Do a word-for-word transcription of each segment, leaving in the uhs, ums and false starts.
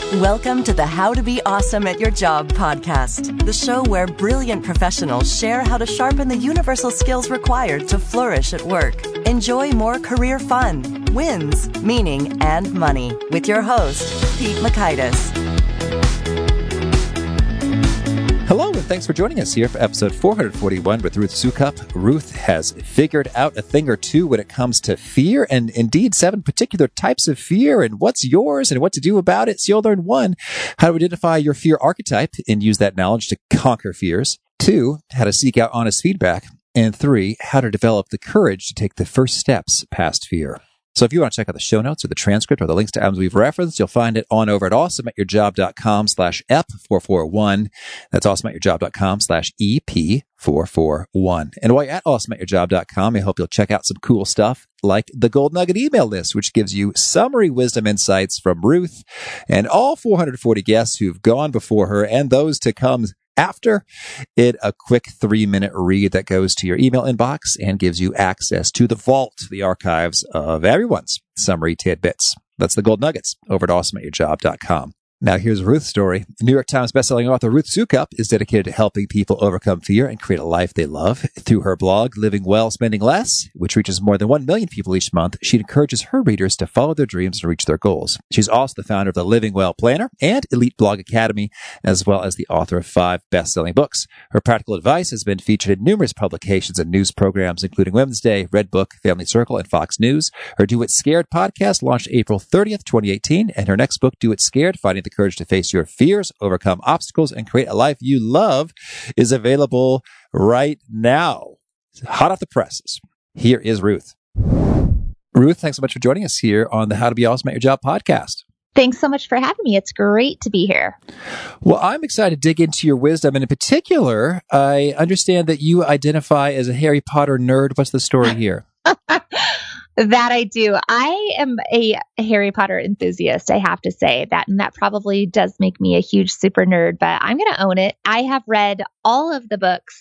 Welcome to the How to Be Awesome at Your Job podcast, the show where brilliant professionals share how to sharpen the universal skills required to flourish at work. Enjoy more career fun, wins, meaning, and money with your host, Pete Mockaitis. Hello, and thanks for joining us here for episode four forty-one with Ruth Soukup. Ruth has figured out a thing or two when it comes to fear, and indeed seven particular types of fear, and what's yours and what to do about it. So you'll learn one, how to identify your fear archetype and use that knowledge to conquer fears. Two, how to seek out honest feedback. And three, how to develop the courage to take the first steps past fear. So if you want to check out the show notes or the transcript or the links to items we've referenced, you'll find it on over at awesomeatyourjob.com slash ep441. That's awesomeatyourjob.com slash ep441. And while you're at awesomeatyourjob dot com, I hope you'll check out some cool stuff like the Gold Nugget email list, which gives you summary wisdom insights from Ruth and all four hundred forty guests who've gone before her and those to come after it, a quick three-minute read that goes to your email inbox and gives you access to the vault, the archives of everyone's summary tidbits. That's the Gold Nuggets over at awesome at your job dot com. Now here's Ruth's story. New York Times bestselling author Ruth Soukup is dedicated to helping people overcome fear and create a life they love. Through her blog, Living Well, Spending Less, which reaches more than one million people each month, she encourages her readers to follow their dreams and reach their goals. She's also the founder of the Living Well Planner and Elite Blog Academy, as well as the author of five best-selling books. Her practical advice has been featured in numerous publications and news programs, including Women's Day, Redbook, Family Circle, and Fox News. Her Do It Scared podcast launched April thirtieth, twenty eighteen, and her next book, Do It Scared, Finding the Courage to Face Your Fears, Overcome Obstacles, and Create a Life You Love, is available right now. Hot off the presses. Here is Ruth. Ruth, thanks so much for joining us here on the How to Be Awesome at Your Job podcast. Thanks so much for having me. It's great to be here. Well, I'm excited to dig into your wisdom. And in particular, I understand that you identify as a Harry Potter nerd. What's the story here? That I do. I am a Harry Potter enthusiast, I have to say that. And that probably does make me a huge super nerd, but I'm going to own it. I have read all of the books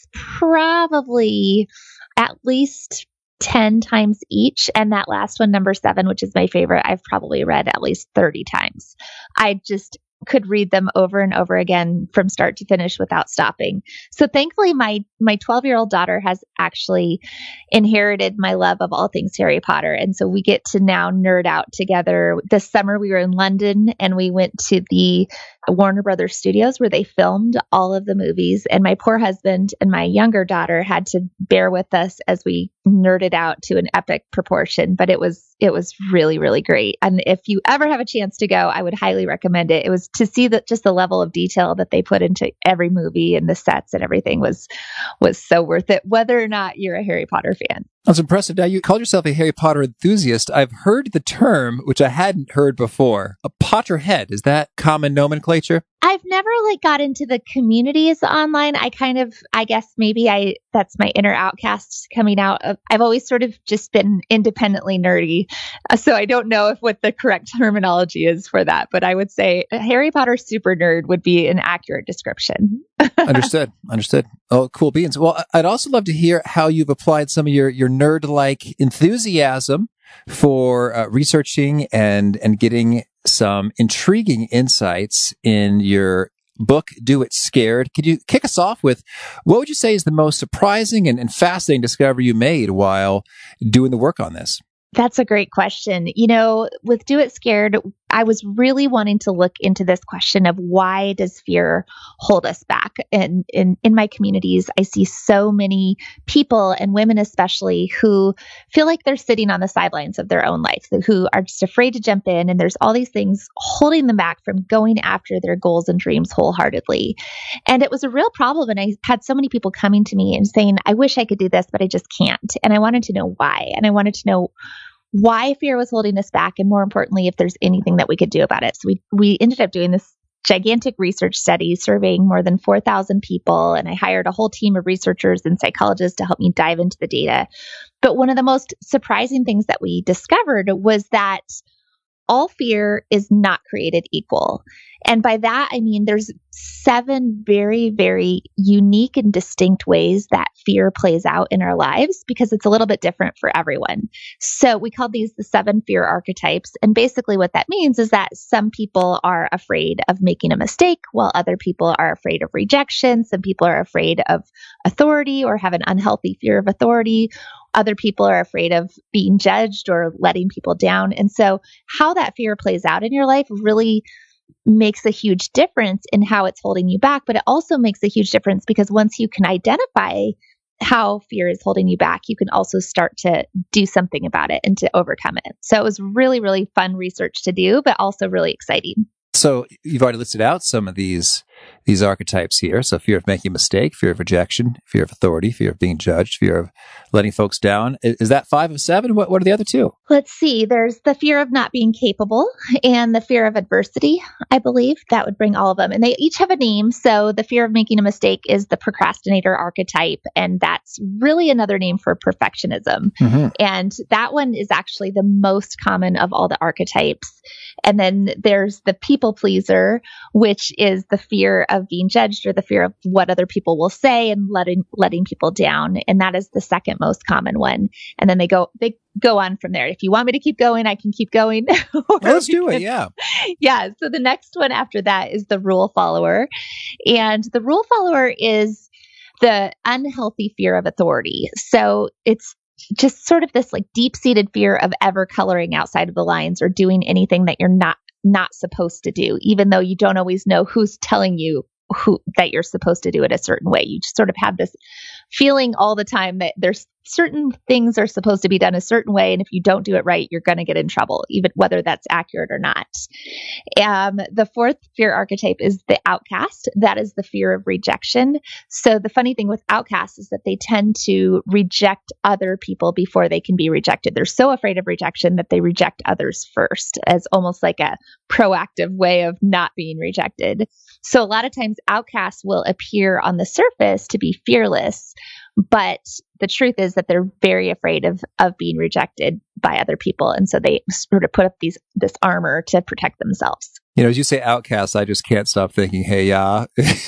probably at least ten times each. And that last one, number seven, which is my favorite, I've probably read at least thirty times. I just could read them over and over again from start to finish without stopping. So thankfully, my my twelve-year-old daughter has actually inherited my love of all things Harry Potter. And so we get to now nerd out together. This summer, we were in London and we went to the Warner Brothers Studios where they filmed all of the movies. And my poor husband and my younger daughter had to bear with us as we nerded out to an epic proportion. But it was it was really, really great. And if you ever have a chance to go, I would highly recommend it. It was to see that just the level of detail that they put into every movie and the sets and everything was was so worth it, whether or not you're a Harry Potter fan. That's impressive. Now, you called yourself a Harry Potter enthusiast. I've heard the term, which I hadn't heard before, a Potterhead. Is that common nomenclature? I've never like got into the communities online. I kind of, I guess maybe I, that's my inner outcast coming out of, I've always sort of just been independently nerdy. Uh, so I don't know if what the correct terminology is for that, but I would say a Harry Potter super nerd would be an accurate description. Understood. Understood. Oh, cool beans. Well, I'd also love to hear how you've applied some of your, your nerd-like enthusiasm for uh, researching and, and getting some intriguing insights in your book, Do It Scared. Could you kick us off with what would you say is the most surprising and, and fascinating discovery you made while doing the work on this? That's a great question. You know, with Do It Scared, I was really wanting to look into this question of why does fear hold us back? And in, in my communities, I see so many people and women especially who feel like they're sitting on the sidelines of their own life, who are just afraid to jump in. And there's all these things holding them back from going after their goals and dreams wholeheartedly. And it was a real problem. And I had so many people coming to me and saying, I wish I could do this, but I just can't. And I wanted to know why. And I wanted to know why fear was holding us back, and more importantly, if there's anything that we could do about it. So we we ended up doing this gigantic research study surveying more than four thousand people, and I hired a whole team of researchers and psychologists to help me dive into the data. But one of the most surprising things that we discovered was that all fear is not created equal. And by that, I mean there's seven very, very unique and distinct ways that fear plays out in our lives because it's a little bit different for everyone. So we call these the seven fear archetypes. And basically what that means is that some people are afraid of making a mistake, while other people are afraid of rejection. Some people are afraid of authority or have an unhealthy fear of authority. Other people are afraid of being judged or letting people down. And so how that fear plays out in your life really makes a huge difference in how it's holding you back. But it also makes a huge difference because once you can identify how fear is holding you back, you can also start to do something about it and to overcome it. So it was really, really fun research to do, but also really exciting. So you've already listed out some of these these archetypes here. So fear of making a mistake, fear of rejection, fear of authority, fear of being judged, fear of letting folks down. Is, is that five of seven? What, what are the other two? Let's see. There's the fear of not being capable and the fear of adversity, I believe. That would bring all of them. And they each have a name. So the fear of making a mistake is the procrastinator archetype. And that's really another name for perfectionism. Mm-hmm. And that one is actually the most common of all the archetypes. And then there's the people pleaser, which is the fear of being judged or the fear of what other people will say and letting letting people down. And that is the second most common one. And then they go they go on from there. If you want me to keep going, I can keep going. Well, let's do it. Yeah. Yeah. So the next one after that is the rule follower. And the rule follower is the unhealthy fear of authority. So it's just sort of this like deep-seated fear of ever coloring outside of the lines or doing anything that you're not not supposed to do, even though you don't always know who's telling you who that you're supposed to do it a certain way. You just sort of have this feeling all the time that there's certain things are supposed to be done a certain way. And if you don't do it right, you're going to get in trouble, even whether that's accurate or not. Um, the fourth fear archetype is the outcast. That is the fear of rejection. So the funny thing with outcasts is that they tend to reject other people before they can be rejected. They're so afraid of rejection that they reject others first as almost like a proactive way of not being rejected. So a lot of times outcasts will appear on the surface to be fearless, but the truth is that they're very afraid of of being rejected by other people. And so they sort of put up these this armor to protect themselves. You know, as you say outcasts, I just can't stop thinking, hey, yeah.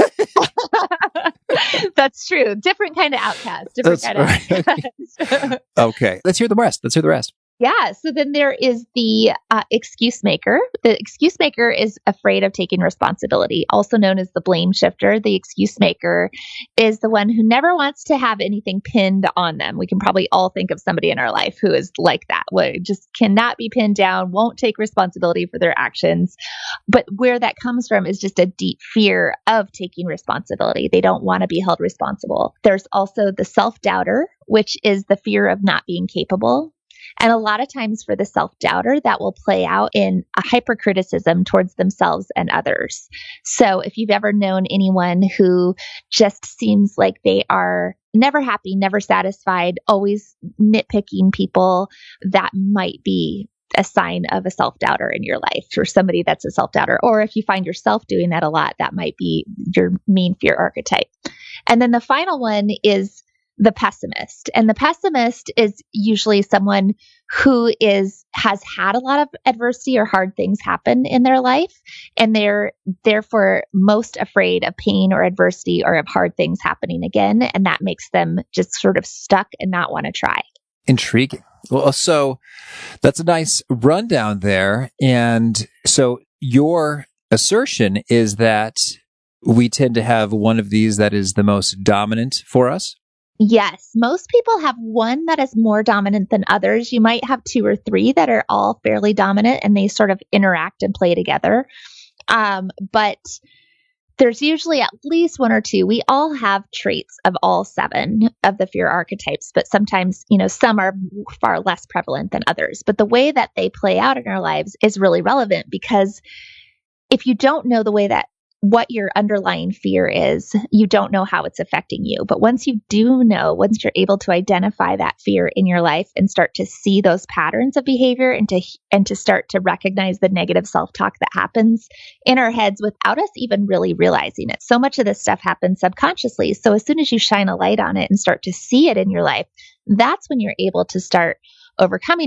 That's true. Different kind of outcast. Different That's kind right. of outcast. Okay. Let's hear the rest. Let's hear the rest. Yeah. So then there is the uh, excuse maker. The excuse maker is afraid of taking responsibility, also known as the blame shifter. The excuse maker is the one who never wants to have anything pinned on them. We can probably all think of somebody in our life who is like that, who just cannot be pinned down, won't take responsibility for their actions. But where that comes from is just a deep fear of taking responsibility. They don't want to be held responsible. There's also the self-doubter, which is the fear of not being capable. And a lot of times for the self-doubter, that will play out in a hypercriticism towards themselves and others. So if you've ever known anyone who just seems like they are never happy, never satisfied, always nitpicking people, that might be a sign of a self-doubter in your life or somebody that's a self-doubter. Or if you find yourself doing that a lot, that might be your main fear archetype. And then the final one is the pessimist. And the pessimist is usually someone who is has had a lot of adversity or hard things happen in their life, and they're therefore most afraid of pain or adversity or of hard things happening again, and that makes them just sort of stuck and not want to try. Intriguing. Well, so that's a nice rundown there. And so your assertion is that we tend to have one of these that is the most dominant for us? Yes, most people have one that is more dominant than others. You might have two or three that are all fairly dominant and they sort of interact and play together. Um, but there's usually at least one or two. We all have traits of all seven of the fear archetypes, but sometimes, you know, some are far less prevalent than others. But the way that they play out in our lives is really relevant because if you don't know the way that what your underlying fear is, you don't know how it's affecting you. But once you do know, once you're able to identify that fear in your life and start to see those patterns of behavior and to and to start to recognize the negative self-talk that happens in our heads without us even really realizing it. So much of this stuff happens subconsciously. So as soon as you shine a light on it and start to see it in your life, that's when you're able to start overcoming it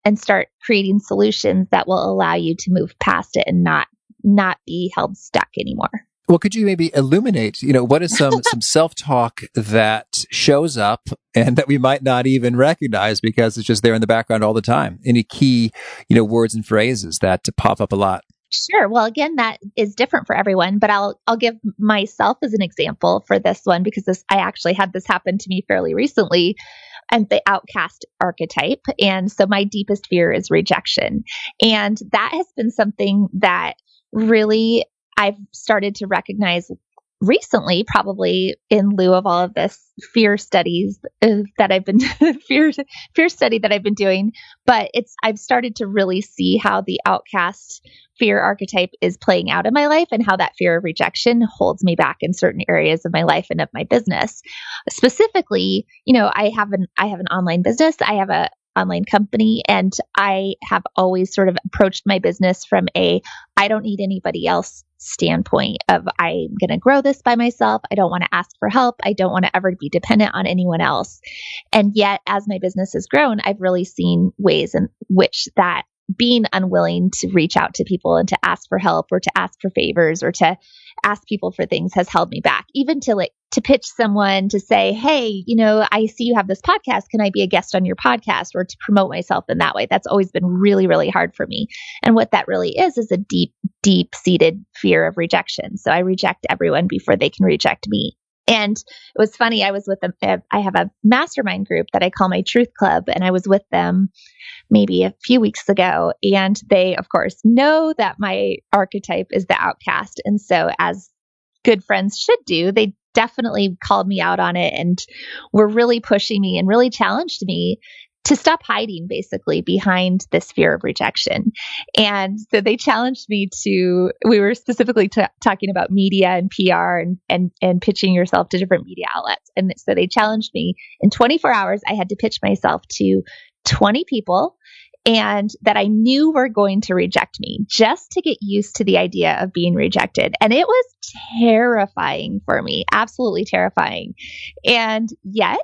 and start creating solutions that will allow you to move past it and not not be held stuck anymore. Well, could you maybe illuminate, you know, what is some, some self-talk that shows up and that we might not even recognize because it's just there in the background all the time? Any key, you know, words and phrases that pop up a lot? Sure. Well, again, that is different for everyone, but I'll I'll give myself as an example for this one because this I actually had this happen to me fairly recently. And the outcast archetype. And so my deepest fear is rejection. And that has been something that really I've started to recognize recently, probably in lieu of all of this fear studies uh, that I've been fear fear study that I've been doing. But it's I've started to really see how the outcast fear archetype is playing out in my life and how that fear of rejection holds me back in certain areas of my life and of my business. Specifically, you know, I have an I have an online business. I have a online company, and I have always sort of approached my business from a I don't need anybody else standpoint of I'm going to grow this by myself. I don't want to ask for help. I don't want to ever be dependent on anyone else. And yet, as my business has grown, I've really seen ways in which that being unwilling to reach out to people and to ask for help or to ask for favors or to ask people for things has held me back, even to like to pitch someone to say, hey, you know, I see you have this podcast. Can I be a guest on your podcast, or to promote myself in that way? That's always been really, really hard for me. And what that really is, is a deep, deep seated fear of rejection. So I reject everyone before they can reject me. And it was funny. I was with them. I have a mastermind group that I call my Truth Club, and I was with them maybe a few weeks ago. And they, of course, know that my archetype is the outcast. And so, as good friends should do, they definitely called me out on it and were really pushing me and really challenged me to stop hiding basically behind this fear of rejection. And so they challenged me to, we were specifically t- talking about media and P R and, and, and pitching yourself to different media outlets. And so they challenged me in twenty-four hours, I had to pitch myself to twenty people and that I knew were going to reject me just to get used to the idea of being rejected. And it was terrifying for me, absolutely terrifying. And yet,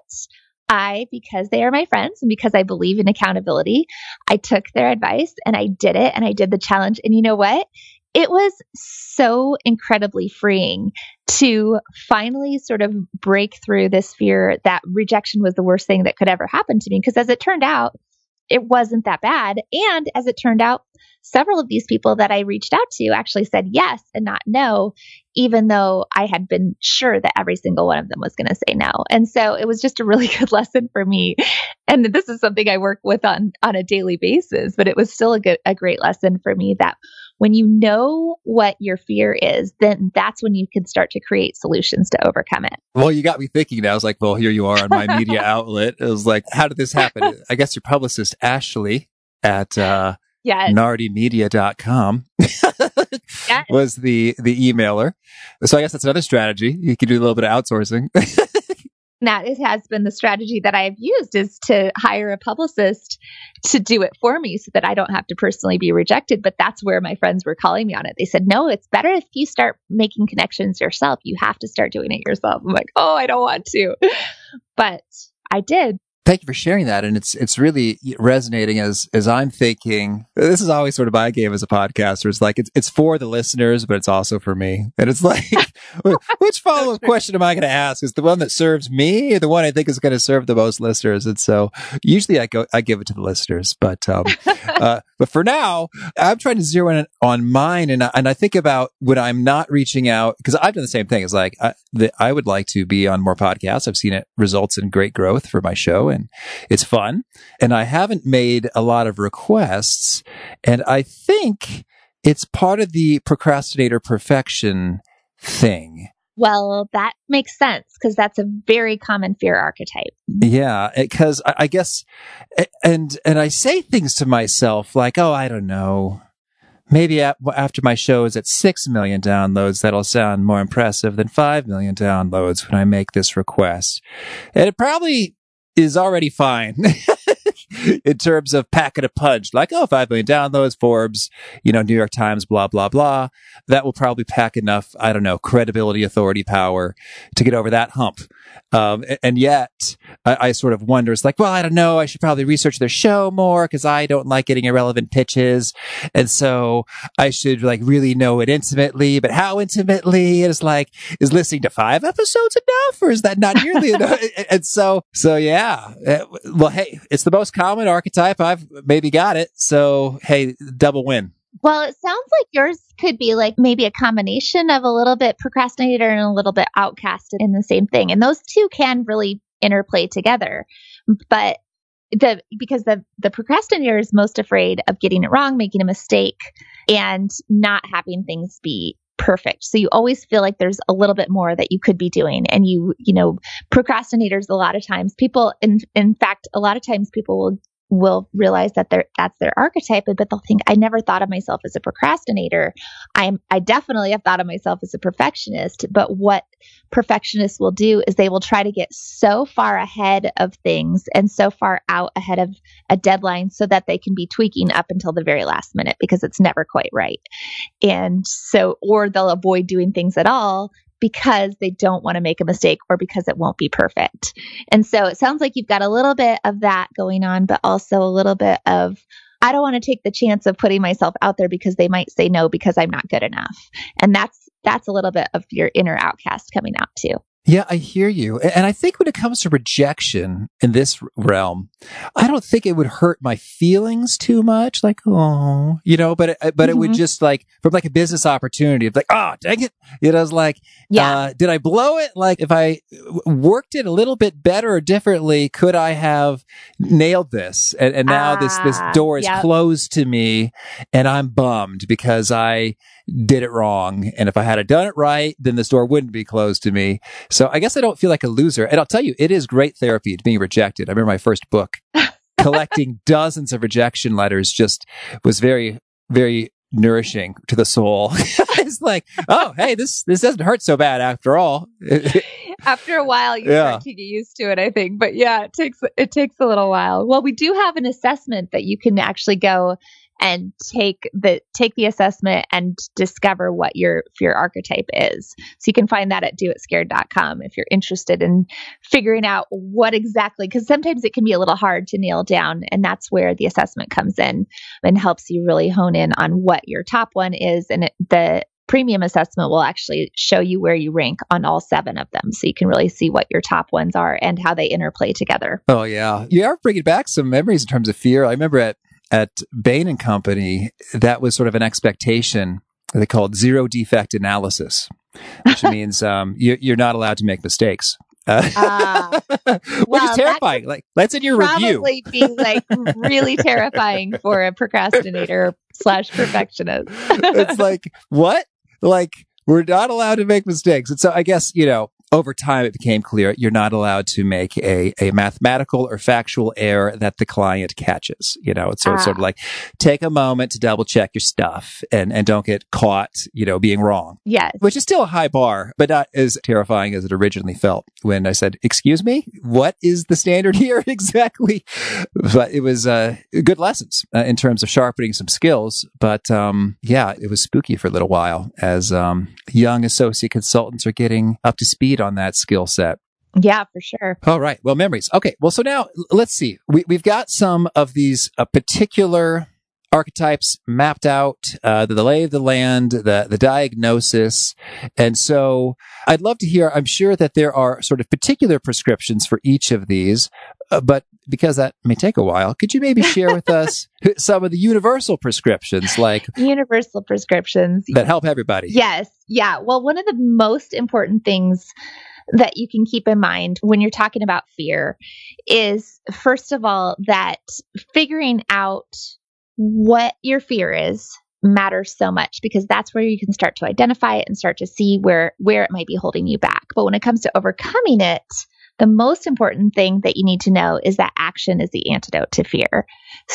I, because they are my friends and because I believe in accountability, I took their advice and I did it and I did the challenge. And you know what? It was so incredibly freeing to finally sort of break through this fear that rejection was the worst thing that could ever happen to me. Because as it turned out, it wasn't that bad. And as it turned out, several of these people that I reached out to actually said yes and not no, even though I had been sure that every single one of them was going to say no. And so it was just a really good lesson for me. And this is something I work with on, on a daily basis, but it was still a good, a great lesson for me that when you know what your fear is, then that's when you can start to create solutions to overcome it. Well, you got me thinking now. I was like, well, here you are on my media outlet. It was like, how did this happen? I guess your publicist, Ashley, at uh, yes. nardi media dot com yes. was the, the emailer. So I guess that's another strategy. You could do a little bit of outsourcing. That it has been the strategy that I have used is to hire a publicist to do it for me so that I don't have to personally be rejected. But that's where my friends were calling me on it. They said, no, it's better if you start making connections yourself. You have to start doing it yourself. I'm like, oh, I don't want to. But I did. Thank you for sharing that. And it's it's really resonating as as I'm thinking. This is always sort of my game as a podcaster. It's like it's it's for the listeners, but it's also for me. And it's like, which follow-up question am I going to ask? Is the one that serves me or the one I think is going to serve the most listeners? And so usually I go I give it to the listeners. But um, uh, but for now, I'm trying to zero in on mine. And I, and I think about when I'm not reaching out, because I've done the same thing. It's like I, the, I would like to be on more podcasts. I've seen it results in great growth for my show. And it's fun. And I haven't made a lot of requests. And I think it's part of the procrastinator perfection thing. Well, that makes sense because that's a very common fear archetype. Yeah, because I, I guess, and and I say things to myself like, oh, I don't know. Maybe after my show is at six million downloads, that'll sound more impressive than five million downloads when I make this request. And it probably is already fine. in terms of packing a punch, like, oh, five million downloads, Forbes, you know, New York Times, blah, blah, blah. That will probably pack enough, I don't know, credibility, authority, power to get over that hump. Um, and yet I, I sort of wonder, it's like, well, I don't know, I should probably research their show more because I don't like getting irrelevant pitches. And so I should like really know it intimately, but how intimately? It's like, is listening to five episodes enough or is that not nearly enough? And so, so yeah, well, hey, it's the most common archetype. I've maybe got it. So, hey, double win. Well, it sounds like yours could be like maybe a combination of a little bit procrastinator and a little bit outcast in the same thing. And those two can really interplay together. But the because the the procrastinator is most afraid of getting it wrong, making a mistake, and not having things be perfect. So you always feel like there's a little bit more that you could be doing. And you, you know, procrastinators, a lot of times people, in, in fact, a lot of times people will will realize that they're, that's their archetype, but they'll think, I never thought of myself as a procrastinator. I'm, I definitely have thought of myself as a perfectionist, but what perfectionists will do is they will try to get so far ahead of things and so far out ahead of a deadline so that they can be tweaking up until the very last minute because it's never quite right. And so, or they'll avoid doing things at all because they don't want to make a mistake or because it won't be perfect. And so it sounds like you've got a little bit of that going on, but also a little bit of, I don't want to take the chance of putting myself out there because they might say no because I'm not good enough. And that's, that's a little bit of your inner outcast coming out too. Yeah, I hear you. And I think when it comes to rejection in this realm, I don't think it would hurt my feelings too much. Like, oh, you know, but, it, but mm-hmm. it would just like, from like a business opportunity, of like, oh, dang it. You know, it's like, yeah. uh, did I blow it? Like if I worked it a little bit better or differently, could I have nailed this? And, and now ah, this, this door is yep. closed to me and I'm bummed because I did it wrong. And if I had done it right, then this door wouldn't be closed to me. So I guess I don't feel like a loser. And I'll tell you, it is great therapy to being rejected. I remember my first book, collecting dozens of rejection letters just was very, very nourishing to the soul. It's like, oh, hey, this, this doesn't hurt so bad after all. After a while, you yeah. start to get used to it, I think. But yeah, it takes, it takes a little while. Well, we do have an assessment that you can actually go and take the take the assessment and discover what your your archetype is. So you can find that at do it scared dot com if you're interested in figuring out what exactly, because sometimes it can be a little hard to nail down, and that's where the assessment comes in and helps you really hone in on what your top one is. And it, the premium assessment will actually show you where you rank on all seven of them. So you can really see what your top ones are and how they interplay together. Oh, yeah. You are bringing back some memories in terms of fear. I remember at At Bain and Company, that was sort of an expectation they called zero defect analysis, which means um, you, you're not allowed to make mistakes. Uh, uh, which well, is terrifying. Like, that's in your review. Probably be like really terrifying for a procrastinator slash perfectionist. It's like, what? Like, we're not allowed to make mistakes. And so I guess, you know, over time, it became clear you're not allowed to make a, a mathematical or factual error that the client catches. You know, so ah. it's sort of like take a moment to double check your stuff and, and don't get caught, you know, being wrong. Yes. Which is still a high bar, but not as terrifying as it originally felt when I said, excuse me, what is the standard here exactly? But it was uh, good lessons uh, in terms of sharpening some skills. But um, yeah, it was spooky for a little while as um, young associate consultants are getting up to speed on that skill set. Yeah, for sure. All right. Well, memories. Okay. Well, so now let's see. We, we've got some of these uh, particular archetypes mapped out, uh, the, the lay of the land, the, the diagnosis. And so I'd love to hear, I'm sure that there are sort of particular prescriptions for each of these, uh, but because that may take a while, could you maybe share with us some of the universal prescriptions, like universal prescriptions that help everybody? Yes. Yeah. Well, one of the most important things that you can keep in mind when you're talking about fear is, first of all, that figuring out what your fear is matters so much, because that's where you can start to identify it and start to see where, where it might be holding you back. But when it comes to overcoming it, the most important thing that you need to know is that action is the antidote to fear.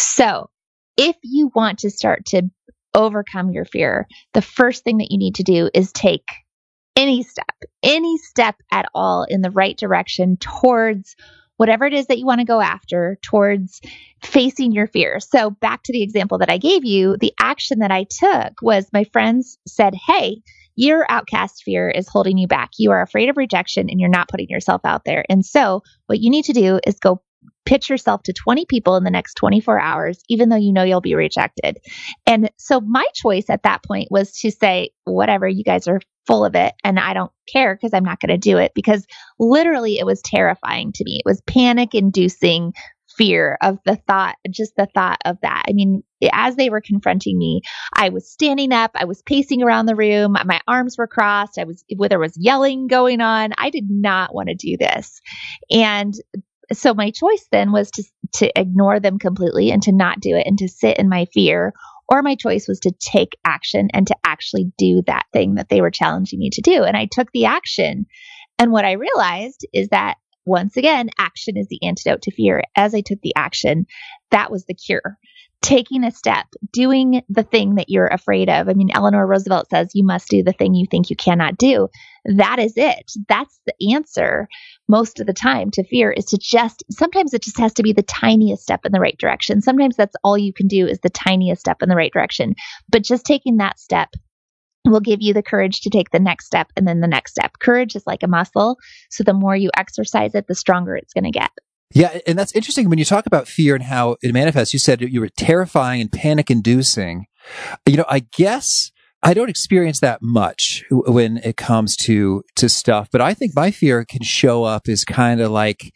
So if you want to start to overcome your fear, the first thing that you need to do is take any step, any step at all in the right direction towards whatever it is that you want to go after towards facing your fear. So back to the example that I gave you, the action that I took was my friends said, hey, your outcast fear is holding you back. You are afraid of rejection and you're not putting yourself out there. And so what you need to do is go pitch yourself to twenty people in the next twenty-four hours, even though you know you'll be rejected. And so my choice at that point was to say, whatever, you guys are full of it. And I don't care because I'm not going to do it, because literally it was terrifying to me. It was panic inducing fear of the thought, just the thought of that. I mean, as they were confronting me, I was standing up, I was pacing around the room, my arms were crossed, I was, there was yelling going on. I did not want to do this. And so my choice then was to, to ignore them completely and to not do it and to sit in my fear. Or my choice was to take action and to actually do that thing that they were challenging me to do. And I took the action. And what I realized is that, once again, action is the antidote to fear. As I took the action, that was the cure. Taking a step, doing the thing that you're afraid of. I mean, Eleanor Roosevelt says you must do the thing you think you cannot do. That is it. That's the answer most of the time to fear, is to just, sometimes it just has to be the tiniest step in the right direction. Sometimes that's all you can do is the tiniest step in the right direction. But just taking that step will give you the courage to take the next step and then the next step. Courage is like a muscle. So the more you exercise it, the stronger it's going to get. Yeah. And that's interesting when you talk about fear and how it manifests. You said you were terrifying and panic inducing. You know, I guess I don't experience that much when it comes to, to stuff, but I think my fear can show up as kind of like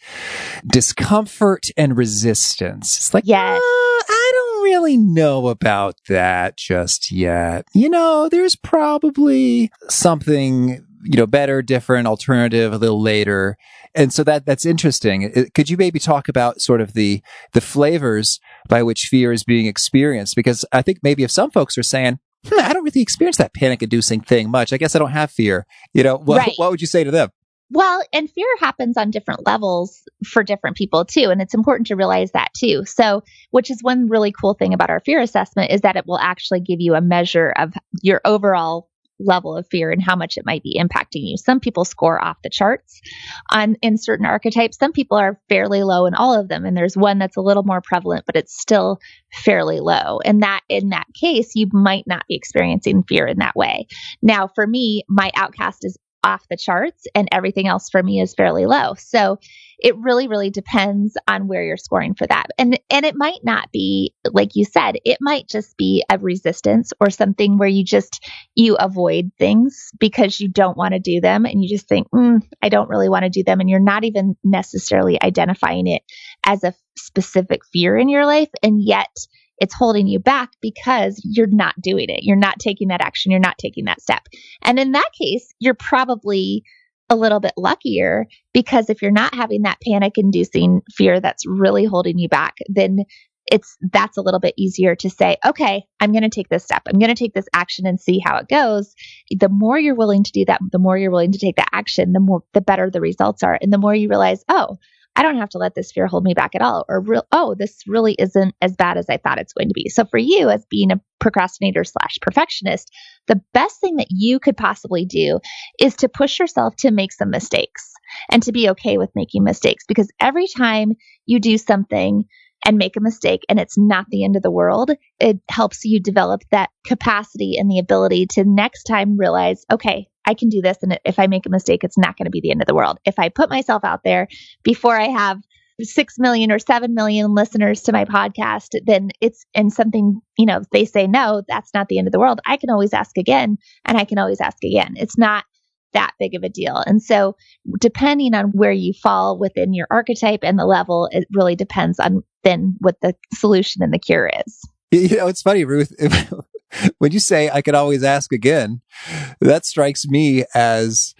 discomfort and resistance. It's like, yes. Uh, I don't really know about that just yet. You know, there's probably something, you know, better, different, alternative a little later. And so that that's interesting. Could you maybe talk about sort of the the flavors by which fear is being experienced? Because I think maybe if some folks are saying, hmm, I don't really experience that panic-inducing thing much, I guess I don't have fear. You know, what, right. what would you say to them? Well, and fear happens on different levels for different people too. And it's important to realize that too. So, which is one really cool thing about our fear assessment, is that it will actually give you a measure of your overall level of fear and how much it might be impacting you. Some people score off the charts on in certain archetypes. Some people are fairly low in all of them. And there's one that's a little more prevalent, but it's still fairly low. And that in that case, you might not be experiencing fear in that way. Now, for me, my outcast is off the charts and everything else for me is fairly low. So it really, really depends on where you're scoring for that. And, and it might not be, like you said, it might just be a resistance or something where you just, you avoid things because you don't want to do them. And you just think, mm, I don't really want to do them. And you're not even necessarily identifying it as a specific fear in your life. And yet it's holding you back because you're not doing it. You're not taking that action. You're not taking that step. And in that case, you're probably a little bit luckier, because if you're not having that panic inducing fear that's really holding you back, then it's, that's a little bit easier to say, okay, I'm going to take this step. I'm going to take this action and see how it goes. The more you're willing to do that, the more you're willing to take that action, the more, the better the results are. And the more you realize, oh, I don't have to let this fear hold me back at all. Or, real, oh, this really isn't as bad as I thought it's going to be. So for you, as being a procrastinator slash perfectionist, the best thing that you could possibly do is to push yourself to make some mistakes and to be okay with making mistakes. Because every time you do something and make a mistake and it's not the end of the world, it helps you develop that capacity and the ability to next time realize, okay, I can do this. And if I make a mistake, it's not going to be the end of the world. If I put myself out there before I have six million or seven million listeners to my podcast, then it's, and something, you know, if they say no, that's not the end of the world. I can always ask again, and I can always ask again. It's not that big of a deal. And so depending on where you fall within your archetype and the level, it really depends on then what the solution and the cure is. You know, it's funny, Ruth, when you say I could always ask again, that strikes me as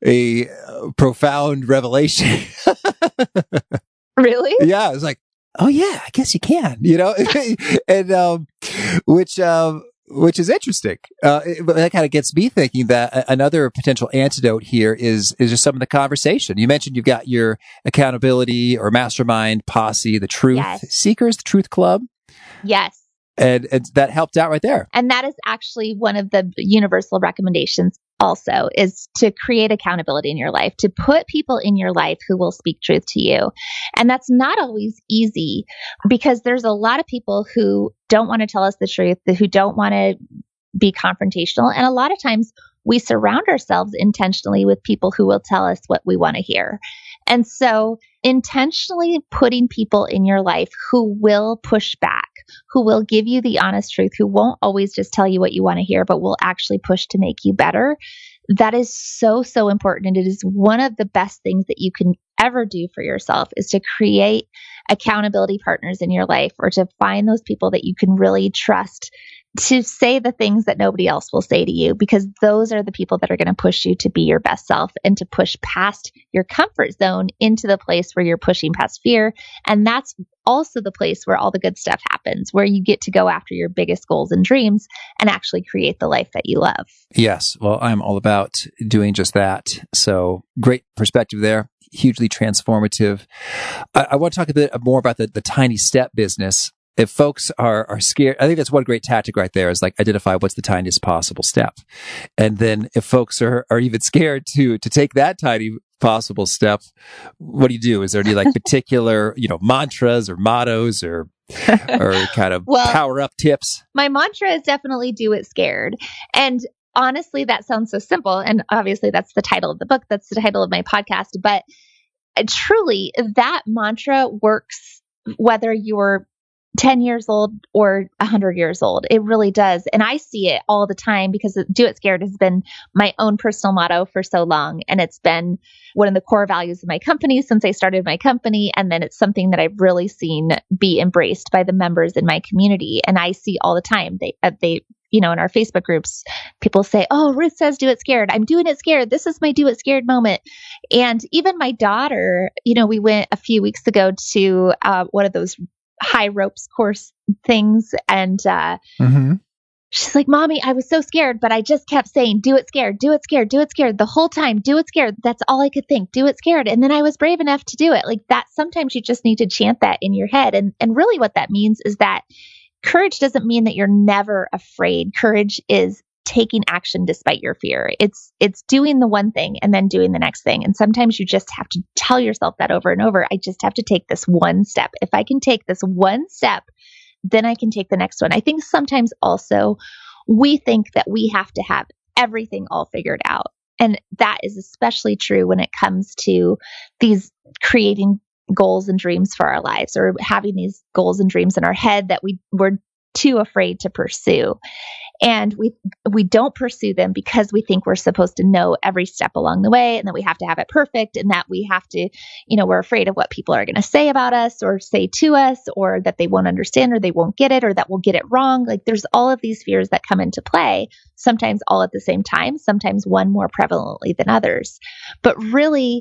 a profound revelation. Really? Yeah. It's like, oh yeah, I guess you can, you know, and, um, which, um, which is interesting. Uh, it, that kind of gets me thinking that another potential antidote here is, is just some of the conversation. You mentioned you've got your accountability or mastermind posse, the Truth Yes. Seekers, the Truth Club. Yes. And, and that helped out right there. And that is actually one of the universal recommendations also is to create accountability in your life, to put people in your life who will speak truth to you. And that's not always easy because there's a lot of people who don't want to tell us the truth, who don't want to be confrontational. And a lot of times we surround ourselves intentionally with people who will tell us what we want to hear. And so intentionally putting people in your life who will push back, who will give you the honest truth, who won't always just tell you what you want to hear, but will actually push to make you better. That is so, so important. And it is one of the best things that you can ever do for yourself is to create accountability partners in your life or to find those people that you can really trust to say the things that nobody else will say to you, because those are the people that are going to push you to be your best self and to push past your comfort zone into the place where you're pushing past fear. And that's also the place where all the good stuff happens, where you get to go after your biggest goals and dreams and actually create the life that you love. Yes. Well, I'm all about doing just that. So great perspective there. Hugely transformative. I, I want to talk a bit more about the, the tiny step business. If folks are are scared, I think that's one great tactic right there is like identify what's the tiniest possible step. And then if folks are, are even scared to to take that tiny possible step, what do you do? Is there any like particular, you know, mantras or mottos or or kind of well, power up tips? My mantra is definitely do it scared. And honestly, that sounds so simple. And obviously that's the title of the book. That's the title of my podcast. But truly that mantra works whether you're ten years old or one hundred years old. It really does. And I see it all the time because Do It Scared has been my own personal motto for so long. And it's been one of the core values of my company since I started my company. And then it's something that I've really seen be embraced by the members in my community. And I see all the time. They, uh, they, you know, in our Facebook groups, people say, oh, Ruth says, do it scared. I'm doing it scared. This is my do it scared moment. And even my daughter, you know, we went a few weeks ago to uh, one of those high ropes course things. And uh, mm-hmm. she's like, Mommy, I was so scared, but I just kept saying, do it scared, do it scared, do it scared the whole time. Do it scared. That's all I could think. Do it scared. And then I was brave enough to do it. Like that. Sometimes you just need to chant that in your head. And, and really what that means is that courage doesn't mean that you're never afraid. Courage is taking action despite your fear. It's it's doing the one thing and then doing the next thing. And sometimes you just have to tell yourself that over and over. I just have to take this one step. If I can take this one step, then I can take the next one. I think sometimes also we think that we have to have everything all figured out. And that is especially true when it comes to these creating goals and dreams for our lives or having these goals and dreams in our head that we we're too afraid to pursue. And we we don't pursue them because we think we're supposed to know every step along the way and that we have to have it perfect and that we have to, you know, we're afraid of what people are going to say about us or say to us or that they won't understand or they won't get it or that we'll get it wrong. Like there's all of these fears that come into play, sometimes all at the same time, sometimes one more prevalently than others. But really,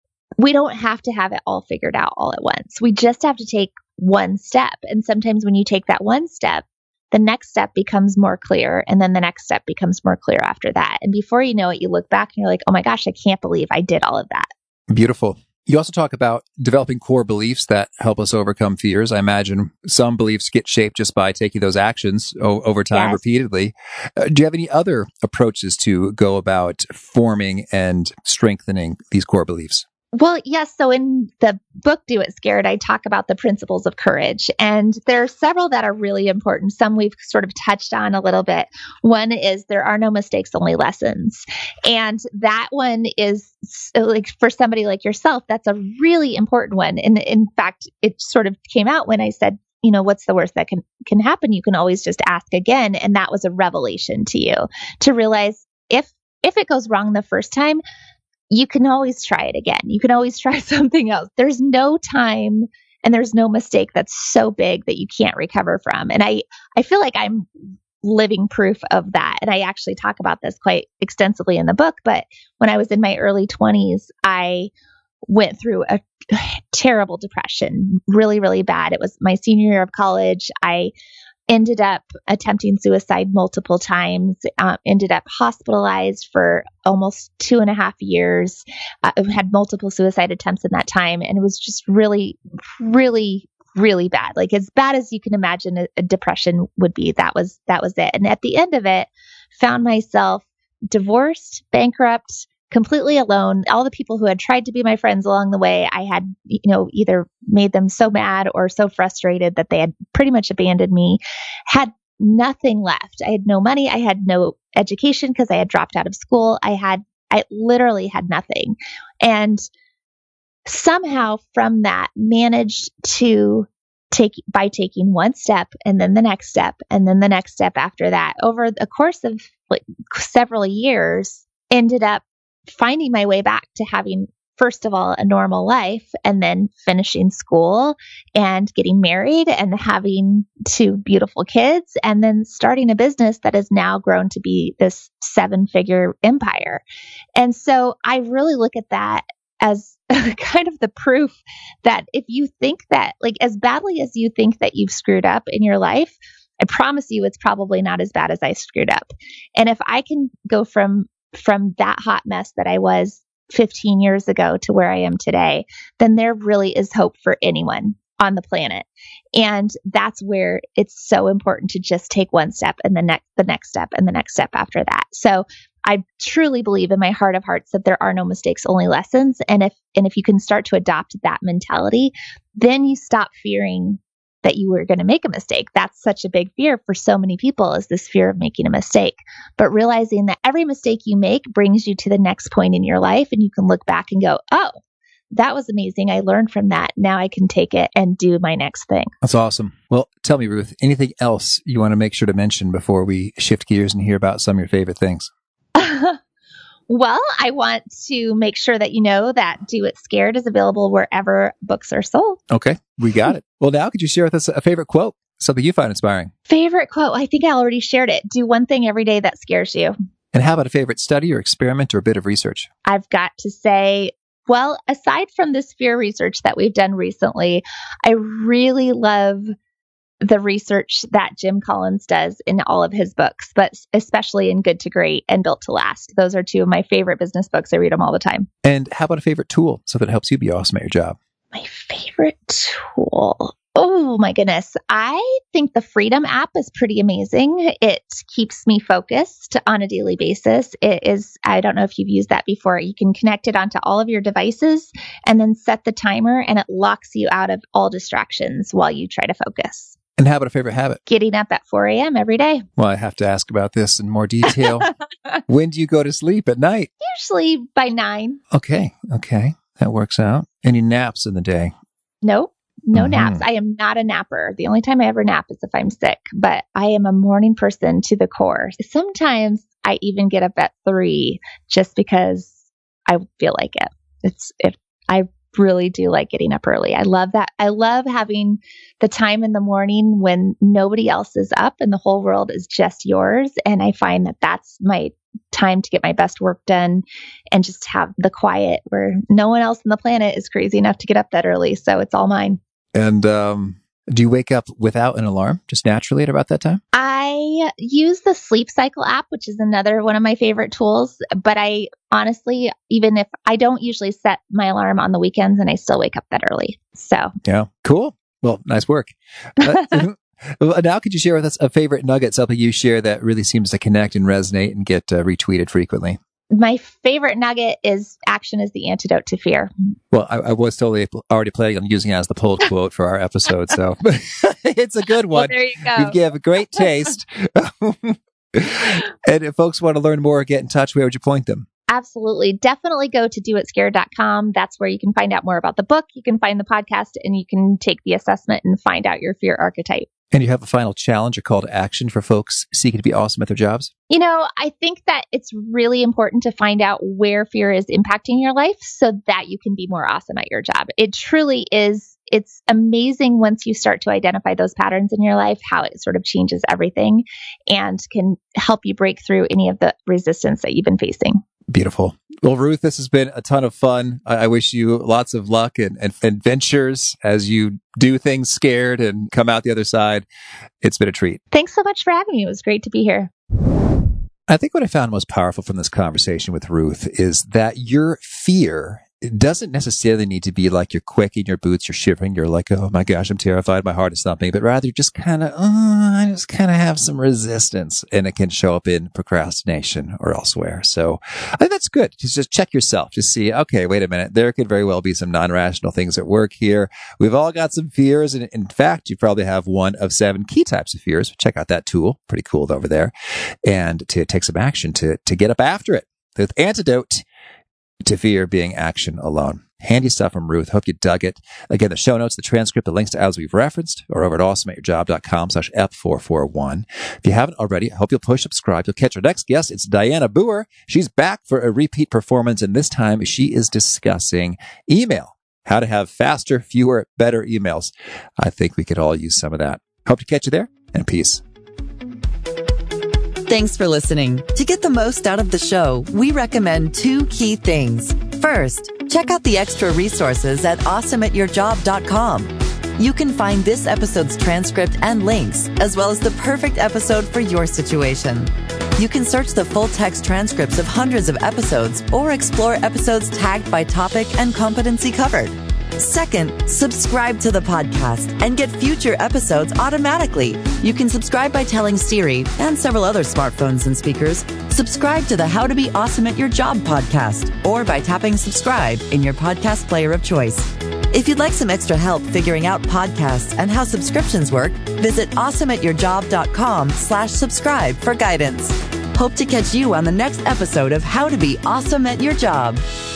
we don't have to have it all figured out all at once. We just have to take one step. And sometimes when you take that one step, the next step becomes more clear. And then the next step becomes more clear after that. And before you know it, you look back and you're like, oh my gosh, I can't believe I did all of that. Beautiful. You also talk about developing core beliefs that help us overcome fears. I imagine some beliefs get shaped just by taking those actions o- over time yes. repeatedly. Uh, do you have any other approaches to go about forming and strengthening these core beliefs? Well, yes. So in the book, Do It Scared, I talk about the principles of courage. And there are several that are really important. Some we've sort of touched on a little bit. One is there are no mistakes, only lessons. And that one is like for somebody like yourself, that's a really important one. And in fact, it sort of came out when I said, you know, what's the worst that can, can happen? You can always just ask again. And that was a revelation to you to realize if, if it goes wrong the first time, you can always try it again. You can always try something else. There's no time and there's no mistake that's so big that you can't recover from. And I, I feel like I'm living proof of that. And I actually talk about this quite extensively in the book. But when I was in my early twenties, I went through a terrible depression, really, really bad. It was my senior year of college. I ended up attempting suicide multiple times, uh, ended up hospitalized for almost two and a half years. Uh, I had multiple suicide attempts in that time. And it was just really, really, really bad. Like as bad as you can imagine a, a depression would be. That was, that was it. And at the end of it, found myself divorced, bankrupt, completely alone. All the people who had tried to be my friends along the way, I had, you know, either made them so mad or so frustrated that they had pretty much abandoned me, had nothing left. I had no money. I had no education because I had dropped out of school. I had, I literally had nothing. And somehow from that managed to take, by taking one step and then the next step and then the next step after that, over the course of like several years, ended up finding my way back to having, first of all, a normal life, and then finishing school and getting married and having two beautiful kids, and then starting a business that has now grown to be this seven figure empire. And so I really look at that as kind of the proof that if you think that, like, as badly as you think that you've screwed up in your life, I promise you it's probably not as bad as I screwed up. And if I can go from from that hot mess that I was fifteen years ago to where I am today, then there really is hope for anyone on the planet. And that's where it's so important to just take one step and the next, the next step and the next step after that. So I truly believe in my heart of hearts that there are no mistakes, only lessons. And if, and if you can start to adopt that mentality, then you stop fearing that you were going to make a mistake. That's such a big fear for so many people, is this fear of making a mistake. But realizing that every mistake you make brings you to the next point in your life, and you can look back and go, oh, that was amazing. I learned from that. Now I can take it and do my next thing. That's awesome. Well, tell me, Ruth, anything else you want to make sure to mention before we shift gears and hear about some of your favorite things? Well, I want to make sure that you know that Do It Scared is available wherever books are sold. Okay, we got it. Well, now could you share with us a favorite quote, something you find inspiring? Favorite quote? I think I already shared it. Do one thing every day that scares you. And how about a favorite study or experiment or a bit of research? I've got to say, well, aside from this fear research that we've done recently, I really love the research that Jim Collins does in all of his books, but especially in Good to Great and Built to Last. Those are two of my favorite business books. I read them all the time. And how about a favorite tool, so that it helps you be awesome at your job? My favorite tool. Oh my goodness. I think the Freedom app is pretty amazing. It keeps me focused on a daily basis. It is, I don't know if you've used that before. You can connect it onto all of your devices and then set the timer, and it locks you out of all distractions while you try to focus. And how about a favorite habit? Getting up at four a.m. every day. Well, I have to ask about this in more detail. When do you go to sleep at night? Usually by nine. Okay. Okay. That works out. Any naps in the day? Nope. No Mm-hmm. naps. I am not a napper. The only time I ever nap is if I'm sick, but I am a morning person to the core. Sometimes I even get up at three just because I feel like it. It's, it, I really do like getting up early. I love that. I love having the time in the morning when nobody else is up and the whole world is just yours. And I find that that's my time to get my best work done and just have the quiet where no one else on the planet is crazy enough to get up that early. So it's all mine. And um, do you wake up without an alarm, just naturally at about that time? I use the Sleep Cycle app, which is another one of my favorite tools. But I honestly, even if I don't usually set my alarm on the weekends, and I still wake up that early. So yeah, cool. Well, nice work. Uh, now, could you share with us a favorite nugget, something you share that really seems to connect and resonate and get uh, retweeted frequently? My favorite nugget is action is the antidote to fear. Well, I, I was totally already planning on using it as the pulled quote for our episode, so it's a good one. Well, there you go. You give a great taste. And if folks want to learn more or get in touch, where would you point them? Absolutely. Definitely go to do it scared dot com. That's where you can find out more about the book. You can find the podcast, and you can take the assessment and find out your fear archetype. And you have a final challenge or call to action for folks seeking to be awesome at their jobs? You know, I think that it's really important to find out where fear is impacting your life so that you can be more awesome at your job. It truly is. It's amazing once you start to identify those patterns in your life, how it sort of changes everything and can help you break through any of the resistance that you've been facing. Beautiful. Well, Ruth, this has been a ton of fun. I, I wish you lots of luck and, and adventures as you do things scared and come out the other side. It's been a treat. Thanks so much for having me. It was great to be here. I think what I found most powerful from this conversation with Ruth is that your fear it doesn't necessarily need to be like you're quick in your boots, you're shivering, you're like, oh my gosh, I'm terrified, my heart is thumping, but rather just kind of, oh, I just kind of have some resistance, and it can show up in procrastination or elsewhere. So I think that's good. Just, just check yourself. Just see, okay, wait a minute. There could very well be some non-rational things at work here. We've all got some fears. And in fact, you probably have one of seven key types of fears. Check out that tool. Pretty cool over there. And to take some action to, to get up after it. The antidote to fear being action alone. Handy stuff from Ruth. Hope you dug it. Again, the show notes, the transcript, the links to ads we've referenced are over at awesomeatyourjob.com slash F four forty-one. If you haven't already, I hope you'll push subscribe. You'll catch our next guest. It's Diana Booher. She's back for a repeat performance, and this time she is discussing email. How to have faster, fewer, better emails. I think we could all use some of that. Hope to catch you there, and peace. Thanks for listening. To get the most out of the show, we recommend two key things. First, check out the extra resources at awesome at your job dot com. You can find this episode's transcript and links, as well as the perfect episode for your situation. You can search the full text transcripts of hundreds of episodes or explore episodes tagged by topic and competency covered. Second, subscribe to the podcast and get future episodes automatically. You can subscribe by telling Siri and several other smartphones and speakers, subscribe to the How to Be Awesome at Your Job podcast, or by tapping subscribe in your podcast player of choice. If you'd like some extra help figuring out podcasts and how subscriptions work, visit awesome at your job dot com slash subscribe for guidance. Hope to catch you on the next episode of How to Be Awesome at Your Job.